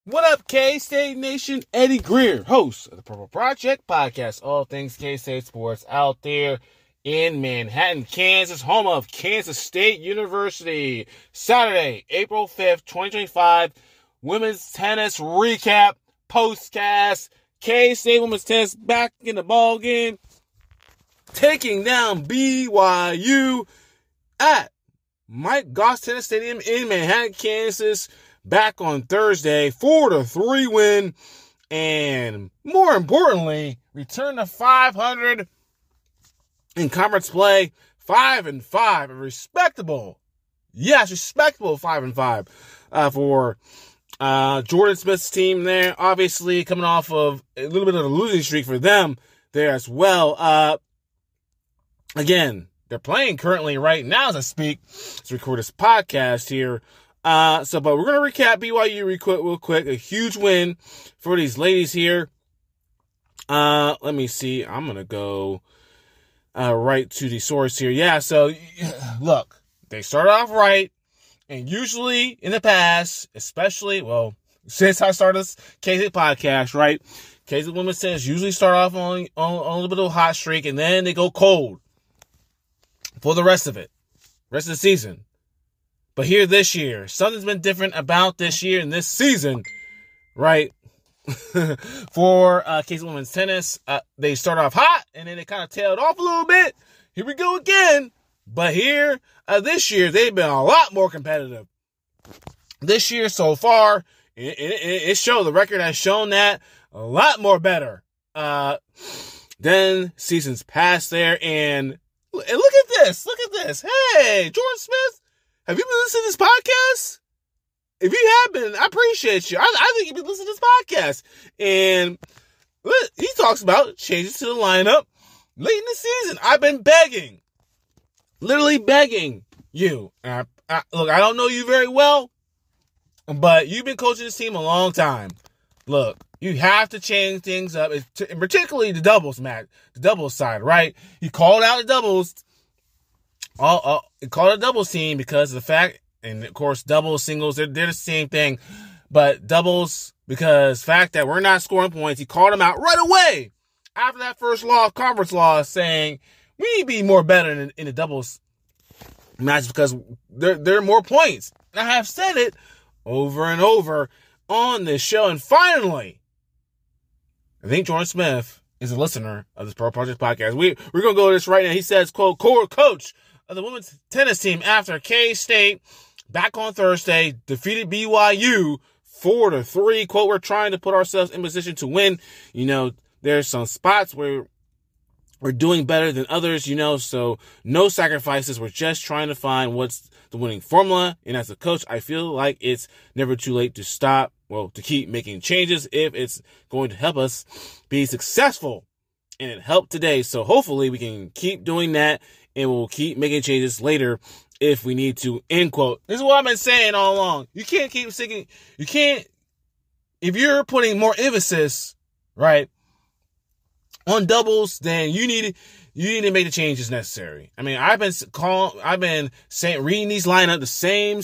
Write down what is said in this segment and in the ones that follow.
What up, K-State Nation? Eddie Greer, host of the Purple Project Podcast. All things K-State sports out there in Manhattan, Kansas, home of Kansas State University. Saturday, April 5th, 2025, women's tennis recap, postcast. K-State women's tennis back in the ball game, taking down BYU at Mike Goss Tennis Stadium in Manhattan, Kansas. Back on Thursday, 4-3 win, and more importantly, return to 500 in conference play, 5-5, a respectable 5-5 for Jordan Smith's team there. Obviously, coming off of a little bit of a losing streak for them there as well. Again, they're playing currently right now as I speak. Let's record this podcast here. But we're going to recap BYU real quick. A huge win for these ladies here. Let me see. I'm going to go right to the source here. Yeah, so look, they start off right. And usually in the past, especially, since I started this K-State podcast, right? K-State women's tennis usually start off on a little bit of a hot streak, and then they go cold for the rest of the season. But here this year, something's been different about this year and this season, right? For K-State women's tennis, they start off hot and then they kind of tailed off a little bit. Here we go again. But here, this year, they've been a lot more competitive. This year so far, it showed, the record has shown that a lot more better than seasons past there. And look at this. Hey, Jordan Smith. Have you been listening to this podcast? If you have been, I appreciate you. I think you've been listening to this podcast. And he talks about changes to the lineup late in the season. I've been begging. Literally begging you. Look, I don't know you very well, but you've been coaching this team a long time. Look, you have to change things up, and particularly the doubles match, the doubles side, right? You called out the doubles. It called a doubles team because of the fact, and of course, doubles, singles, they're the same thing. But doubles, because fact that we're not scoring points, he called them out right away after that first conference loss, saying we need to be more better in the doubles match because there are more points. And I have said it over and over on this show, and finally, I think Jordan Smith is a listener of this Pro Project podcast. We're going to go to this right now. He says, quote, coach of the women's tennis team after K-State back on Thursday defeated BYU 4-3. Quote, we're trying to put ourselves in position to win. You know, there's some spots where we're doing better than others, so no sacrifices. We're just trying to find what's the winning formula. And as a coach, I feel like it's never too late to keep making changes if it's going to help us be successful. And it helped today. So hopefully we can keep doing that. And we'll keep making changes later if we need to, end quote. This is what I've been saying all along. You can't keep sticking. You can't, if you're putting more emphasis, right, on doubles, then you need to make the changes necessary. I mean, I've been saying, reading these lineups, the same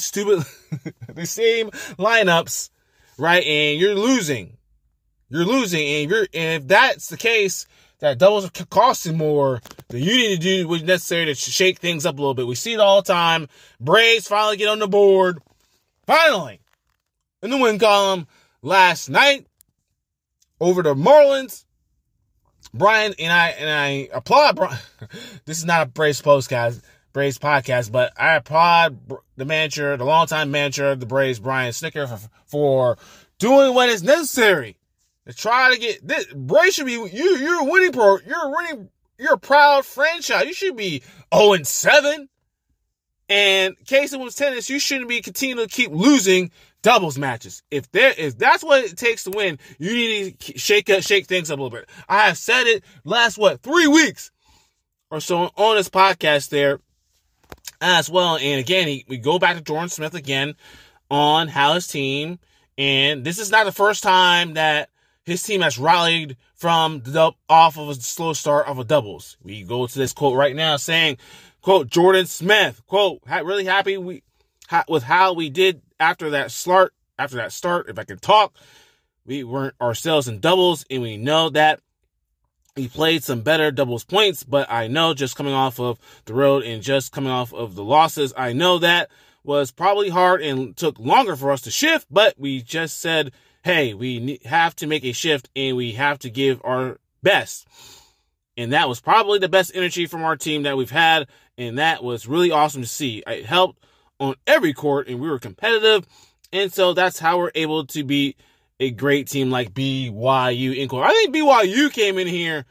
lineups, right, and you're losing. And if that's the case, that doubles are costing more, then you need to do what's necessary to shake things up a little bit. We see it all the time. Braves finally get on the board. Finally, in the win column last night over the Marlins. Brian and I applaud Brian. This is not a Braves podcast, but I applaud the longtime manager of the Braves, Brian Snitker, for doing what is necessary to try to get this. Braves should be you're a winning. You're a proud franchise. You should be 0-7. And K-State women's tennis, you shouldn't be continuing to keep losing doubles matches. If that's what it takes to win, you need to shake things up a little bit. I have said it last 3 weeks or so on this podcast there as well. And again, we go back to Jordan Smith again on how his team, and this is not the first time that his team has rallied from off of a slow start of a doubles. We go to this quote right now saying, quote, Jordan Smith, quote, really happy with how we did after that start after that start, if I can talk, we weren't ourselves in doubles, and we know that we played some better doubles points, but I know just coming off of the road and just coming off of the losses, I know that was probably hard and took longer for us to shift, but we just said, hey, we have to make a shift and we have to give our best. And that was probably the best energy from our team that we've had, and that was really awesome to see. It helped on every court, and we were competitive, and so that's how we're able to beat a great team like BYU in court. I think BYU came in here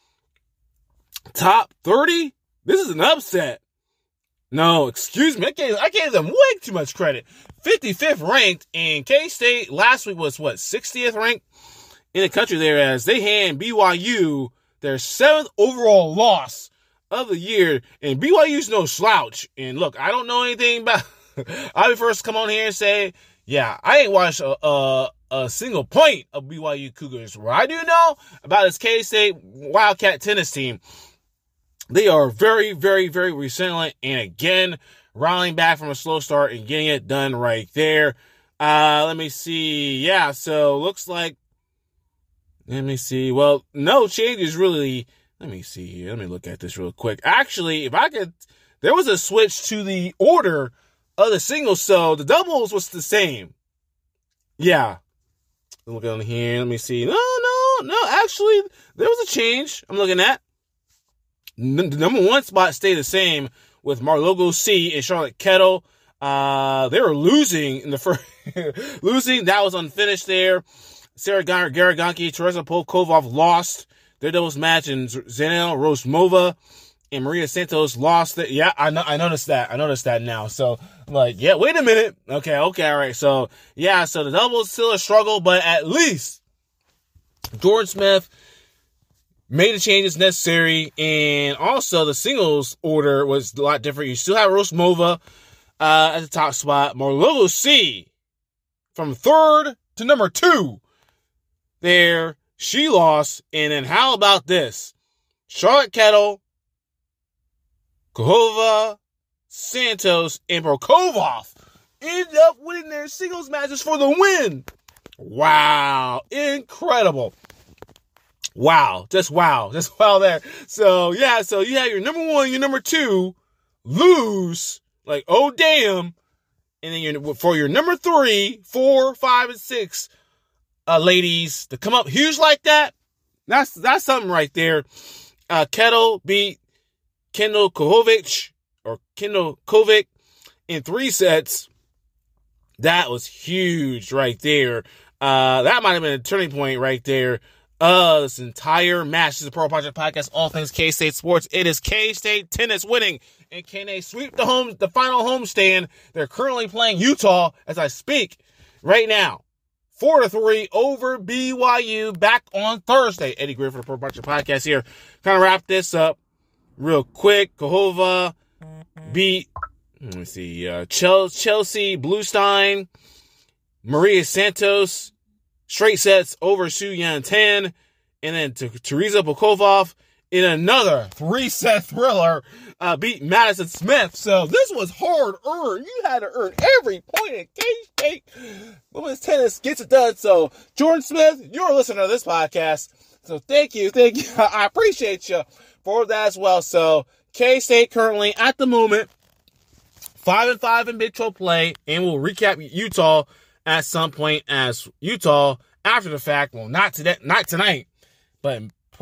top 30. This is an upset. No, excuse me. I gave them way too much credit. 55th ranked, and K-State last week was, 60th ranked in the country there, as they hand BYU their 7th overall loss of the year, and BYU's no slouch. And look, I don't know anything about I'll be first to come on here and say, yeah, I ain't watched a single point of BYU Cougars. What I do know about this K-State Wildcat tennis team, they are very, very, very resilient, and again, rallying back from a slow start and getting it done right there. Let me see. Yeah, so looks like, let me see. Well, no changes really. Let me see here. Let me look at this real quick. Actually, if I could, there was a switch to the order of the singles, so the doubles was the same. Yeah. Look on here. Let me see. No. Actually, there was a change I'm looking at. The number one spot stayed the same with Marlogo C and Charlotte Kettle. They were losing in the first. Losing. That was unfinished there. Sarah Garaganki, Teresa Polkovov lost their doubles match, and Zanel Rosmova and Maria Santos lost it. Yeah, I noticed that. I noticed that now. So, like, yeah, wait a minute. Okay, all right. So, yeah, so the doubles still a struggle, but at least Jordan Smith made the changes necessary, and also the singles order was a lot different. You still have Rosmova at the top spot. Marlogo C from 3rd to number 2. There, she lost. And then how about this? Charlotte Kettle, Kohova, Santos, and Prokovov ended up winning their singles matches for the win. Wow. Incredible. Wow. Just wow there. So, yeah, so you have your number 1, your number 2 lose. Like, oh, damn. And then for your number 3, 4, 5, and 6, ladies, to come up huge like that, that's something right there. Kettle beat Kendall Kovic in 3 sets. That was huge right there. That might have been a turning point right there. This entire match. This is the Pro Project Podcast, all things K-State sports. It is K-State tennis winning. And can they sweep the final homestand? They're currently playing Utah as I speak right now. 4-3 over BYU back on Thursday. Eddie Griffin for the Pro Project Podcast here. Kind of wrap this up real quick. Kohova beat, let me see, Chelsea Bluestein, Maria Santos, straight sets over Su Yan Tan, and then Teresa Polkovov in another 3-set thriller, beat Madison Smith. So this was hard-earned. You had to earn every point in K-State women's tennis gets it done. So Jordan Smith, you're a listener to this podcast. So thank you. I appreciate you for that as well. So K-State currently at the moment 5-5 in Big 12 play, and we'll recap Utah at some point as Utah after the fact. Well, not tonight, but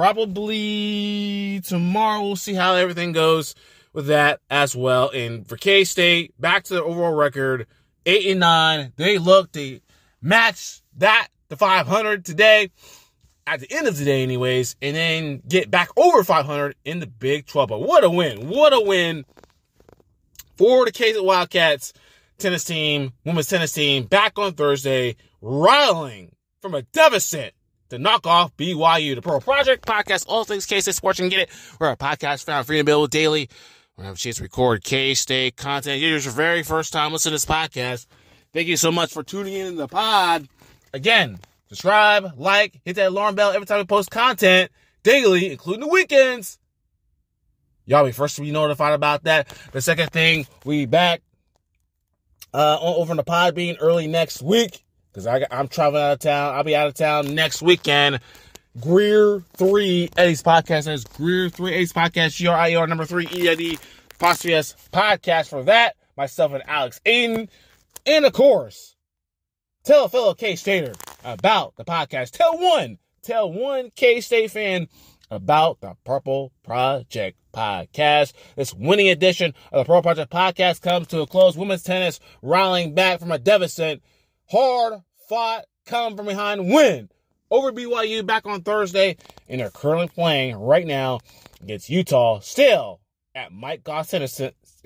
probably tomorrow. We'll see how everything goes with that as well. And for K-State, back to the overall record, 8-9. They match that to 500 today, at the end of the day anyways, and then get back over 500 in the Big 12. But what a win. What a win for the K-State Wildcats tennis team, women's tennis team, back on Thursday, riling from a deficit to knock off BYU. The Pro Project Podcast, all things K-State sports. You can get it. We're a podcast found free and available daily. We're going to have a chance to record K-State content. You're your very first time listening to this podcast. Thank you so much for tuning in to the pod. Again, subscribe, like, hit that alarm bell every time we post content daily, including the weekends. Y'all be first to be notified about that. The second thing, we back over in the pod being early next week. because I'm traveling out of town. I'll be out of town next weekend. Greer 3 Eddie's podcast. That's Greer 3 Eddie's podcast. GRIER number 3 EID apostrophe S podcast. For that, myself and Alex Aiden. And of course, tell a fellow K-Stater about the podcast. Tell one K-State fan about the Purple Project podcast. This winning edition of the Purple Project podcast comes to a close. Women's tennis rallying back from a deficit, hard-fought, come from behind win over BYU back on Thursday, and they're currently playing right now against Utah, still at Mike Goss Tennis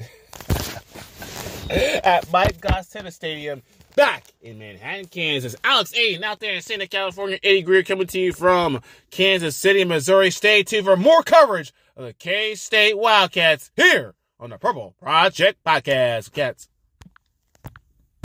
Stadium, back in Manhattan, Kansas. Alex Aiden out there in Santa California. Eddie Greer coming to you from Kansas City, Missouri. Stay tuned for more coverage of the K-State Wildcats here on the Purple Project Podcast. Cats.